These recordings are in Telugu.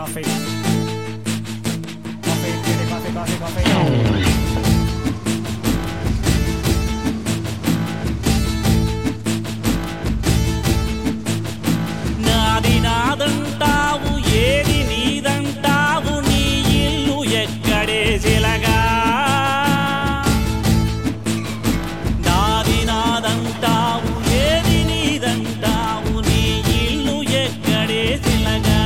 coffee. Coffee. నాది నాదంటావు ఏది నీదంటావు నీ ఇల్లు ఎక్కడే చిలగా నాది నాదంటావు ఏది నీదంటావు నీ ఇల్లు ఎక్కడే చిలగా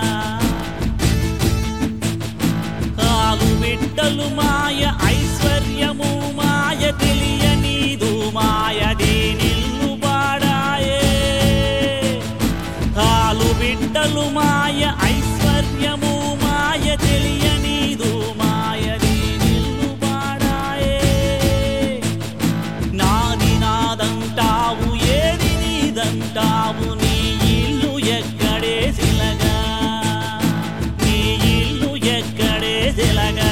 కాలు బిడ్డలు మాయ ఐశ్వర్యము మాయ తెలియనీదు మాయ దీనిల్లు బాడాయే కాలు బిడ్డలు మాయ ఐశ్వర్యము మాయ తెలియనీదు మాయ దీనిల్లు బాడాయే నాది నాదంటావు ఏది నీదంటావు నీ ఇల్లు ఎక్కడే చిలగా నీ ఇల్లు ఎక్కడే చిలగా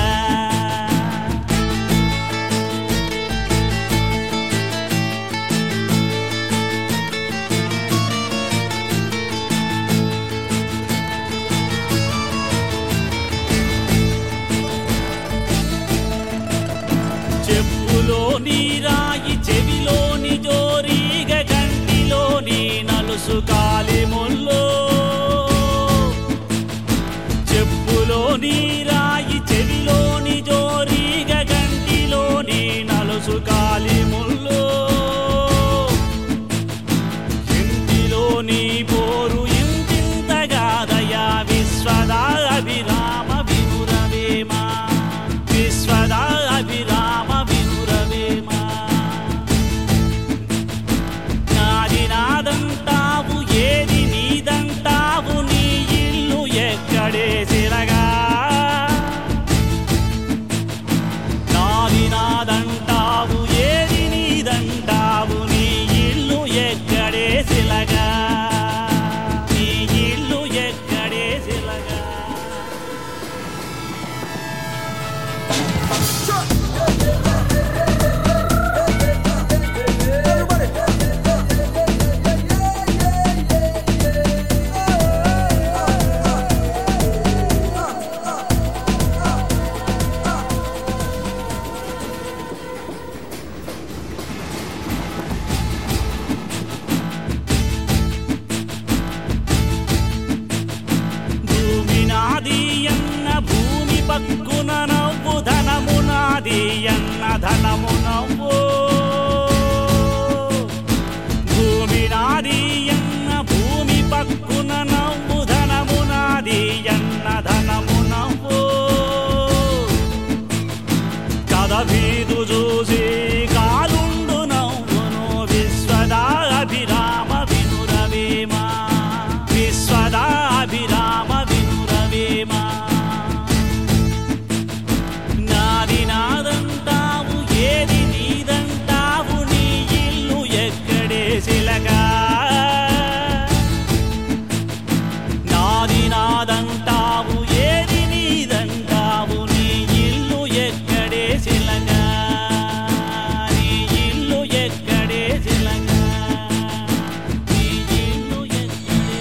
చెప్పులోని రాయి చెవిలోని జోరీగ గంటిలోని నలుసు కాలి ముల్లో చెప్పులోని రాయి చెవిలోని జోరీగ గంటిలోని నలుసు కాలి ముల్లో ఇంటిలోని పోరు ఇంతింతగా దయా విశ్వదా అభిరామ వినురవేమా విశ్వదా అభిరామ వినురవేమా నాది నాదంటావు ఏది నీదంటావు నీ ఇల్లు ఎక్కడే చిలగా నాది నాదంటావు ఏది నీదంటావు నీ ఇల్లు ఎక్కడే చిలగా నీ ఇల్లు ఎక్కడే చిలగా భూమి నాది అన్న భూమి పక్కున నవ్వు ధనము నాది అన్న ధనము నవ్వు భూమి నాది అన్న భూమి పక్కున నవ్వు ధనము నాది అన్న ధనము నవ్వు కథ వీధు చూసి కాలుండు నవ్వును విశ్వదా అభిరామ వినురవేమా విశ్వదా అభిరామ వినురవేమా నాది నాదంటావు ఏది నీదంటావు నీ ఇల్లు ఎక్కడే చిలగా నాది నాదంటావు ఏది నీదంటావు నీ ఇల్లు ఎక్కడే చిలగా నీ ఇల్లు ఎక్కడే చిలగా నీ ఇల్లు ఎక్కడే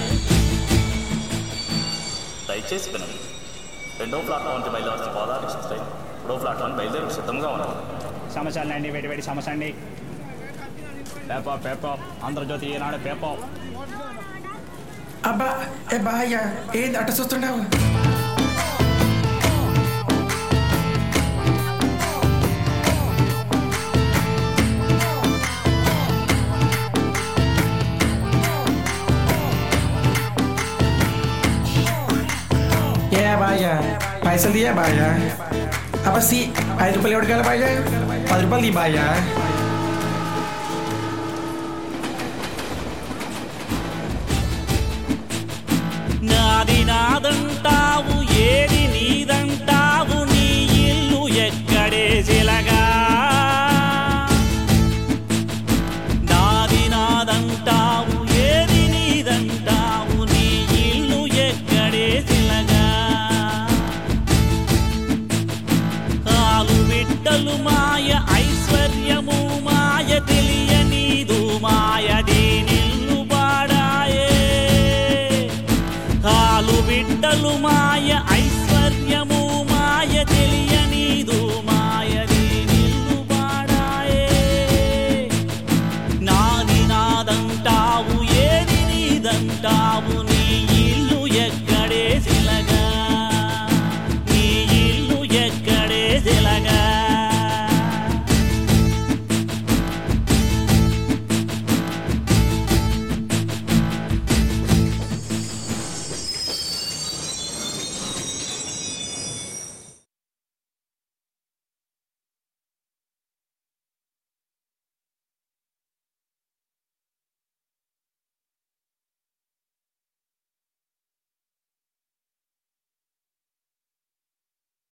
దయచేసి వినండి. రెండో ప్లాట్ఫామ్ నుంచి బయలుదేరి గోదావరి స్టైల్ మూడో ప్లాట్ఫామ్ బయలుదేరి సిద్ధంగా ఉన్నాం. సమస్యలు అండి వేడి వేడి సమస్య అండి పేపర్ ఆంధ్రజ్యోతి ఈనాడు పేపర్ అబ్బా ఏ బాయ్య ఏంది అట్ట చూస్తుండవు ఏ బాయ్య పైసలు తీయా బాయ్య అబ్బా 5 రూపాయలు ఎవరికి కాదు బాయ్య 10 రూపాయలు తీ బాయ్య నాది నాదంటావు ఏది నీదంటావు నీ ఇల్లు ఎక్కడే చిలగా నాది నాదంటావు ఏది నీదంటావు నీ ఇల్లు ఎక్కడే చిలగా కాలు బిడ్డలు మాయ